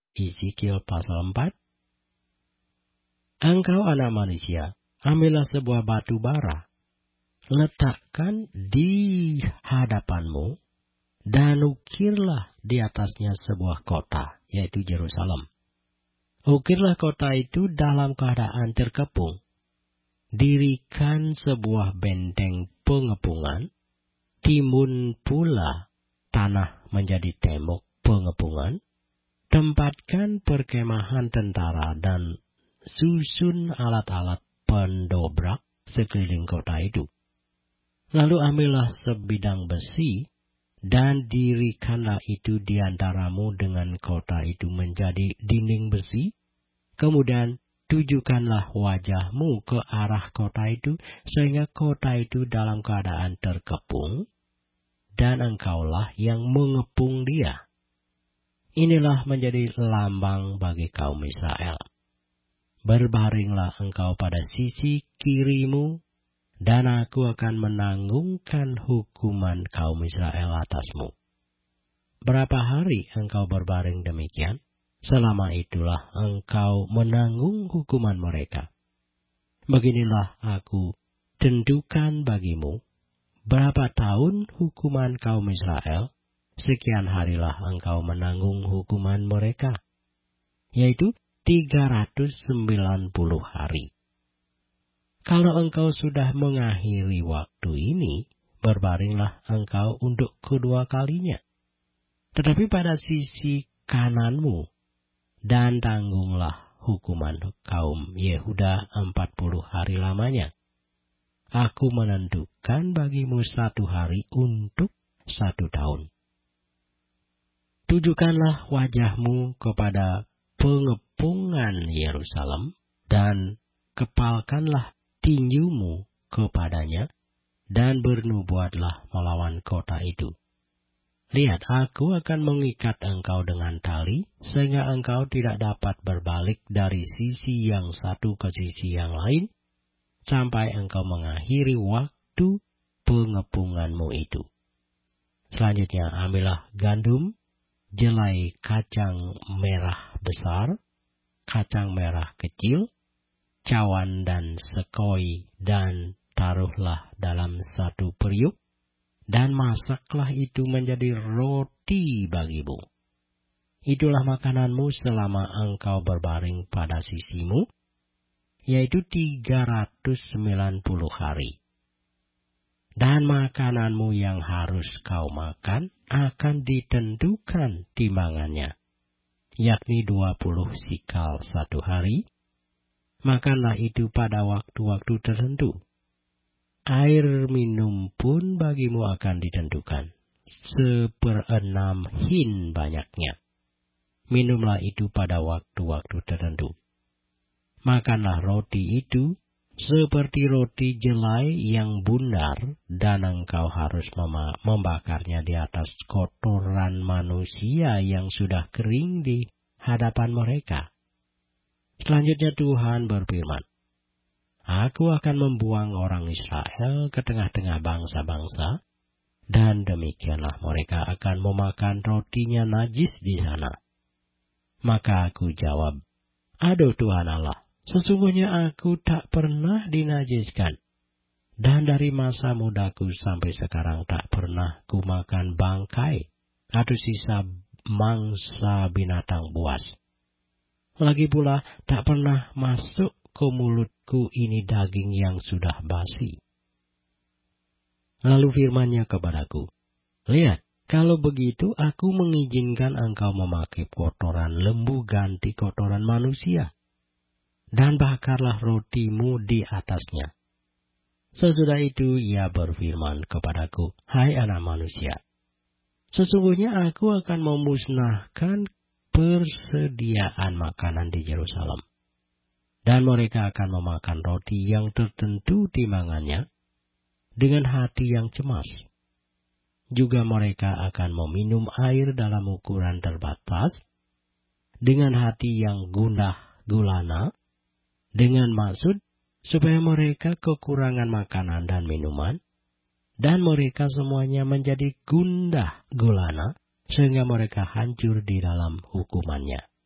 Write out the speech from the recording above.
Ezekiel pasal 4. Engkau anak manusia, ambillah sebuah batu bara, letakkan di hadapanmu, dan ukirlah di atasnya sebuah kota, yaitu Yerusalem. Ukirlah kota itu dalam keadaan terkepung. Dirikan sebuah benteng pengepungan, timbun pula tanah menjadi tembok pengepungan, tempatkan perkemahan tentara dan susun alat-alat pendobrak sekeliling kota itu. Lalu ambillah sebidang besi, dan dirikanlah itu di antaramu dengan kota itu menjadi dinding besi. Kemudian tujukanlah wajahmu ke arah kota itu, sehingga kota itu dalam keadaan terkepung, dan engkaulah yang mengepung dia. Inilah menjadi lambang bagi kaum Israel. Berbaringlah engkau pada sisi kirimu, dan aku akan menanggungkan hukuman kaum Israel atasmu. Berapa hari engkau berbaring demikian? Selama itulah engkau menanggung hukuman mereka. Beginilah aku tentukan bagimu, berapa tahun hukuman kaum Israel, sekian harilah engkau menanggung hukuman mereka, yaitu 390 hari. Kalau engkau sudah mengakhiri waktu ini, berbaringlah engkau untuk kedua kalinya. Tetapi pada sisi kananmu, dan tanggunglah hukuman kaum Yehuda 40 hari lamanya. Aku menentukan bagimu 1 hari untuk 1 tahun. Tujukanlah wajahmu kepada pengepungan Yerusalem, dan kepalkanlah tinjumu kepadanya, dan bernubuatlah melawan kota itu. Lihat, aku akan mengikat engkau dengan tali, sehingga engkau tidak dapat berbalik dari sisi yang satu ke sisi yang lain, sampai engkau mengakhiri waktu pengepunganmu itu. Selanjutnya, ambillah gandum, jelai kacang merah besar, kacang merah kecil, cawan dan sekoi, dan taruhlah dalam 1 periuk, dan masaklah itu menjadi roti bagimu. Itulah makananmu selama engkau berbaring pada sisimu, yaitu 390 hari. Dan makananmu yang harus kau makan akan ditentukan timbangannya, yakni 20 sikal 1 hari. Makanlah itu pada waktu-waktu tertentu. Air minum pun bagimu akan ditentukan, 1/6 hin banyaknya. Minumlah itu pada waktu-waktu tertentu. Makanlah roti itu seperti roti jelai yang bundar, dan engkau harus membakarnya di atas kotoran manusia yang sudah kering di hadapan mereka. Selanjutnya Tuhan berfirman, Aku akan membuang orang Israel ke tengah-tengah bangsa-bangsa, dan demikianlah mereka akan memakan rotinya najis di sana. Maka aku jawab, Aduh Tuhan Allah, sesungguhnya aku tak pernah dinajiskan, dan dari masa mudaku sampai sekarang tak pernah ku makan bangkai atau sisa mangsa binatang buas. Lagi pula tak pernah masuk ke mulutku ini daging yang sudah basi. Lalu firman-Nya kepadaku, Lihat, kalau begitu aku mengizinkan engkau memakai kotoran lembu ganti kotoran manusia, dan bakarlah rotimu di atasnya. Sesudah itu ia berfirman kepadaku, Hai anak manusia, sesungguhnya aku akan memusnahkan persediaan makanan di Yerusalem, dan mereka akan memakan roti yang tertentu timbangannya dengan hati yang cemas. Juga mereka akan meminum air dalam ukuran terbatas dengan hati yang gundah gulana, dengan maksud supaya mereka kekurangan makanan dan minuman, dan mereka semuanya menjadi gundah gulana, sehingga mereka hancur di dalam hukumannya.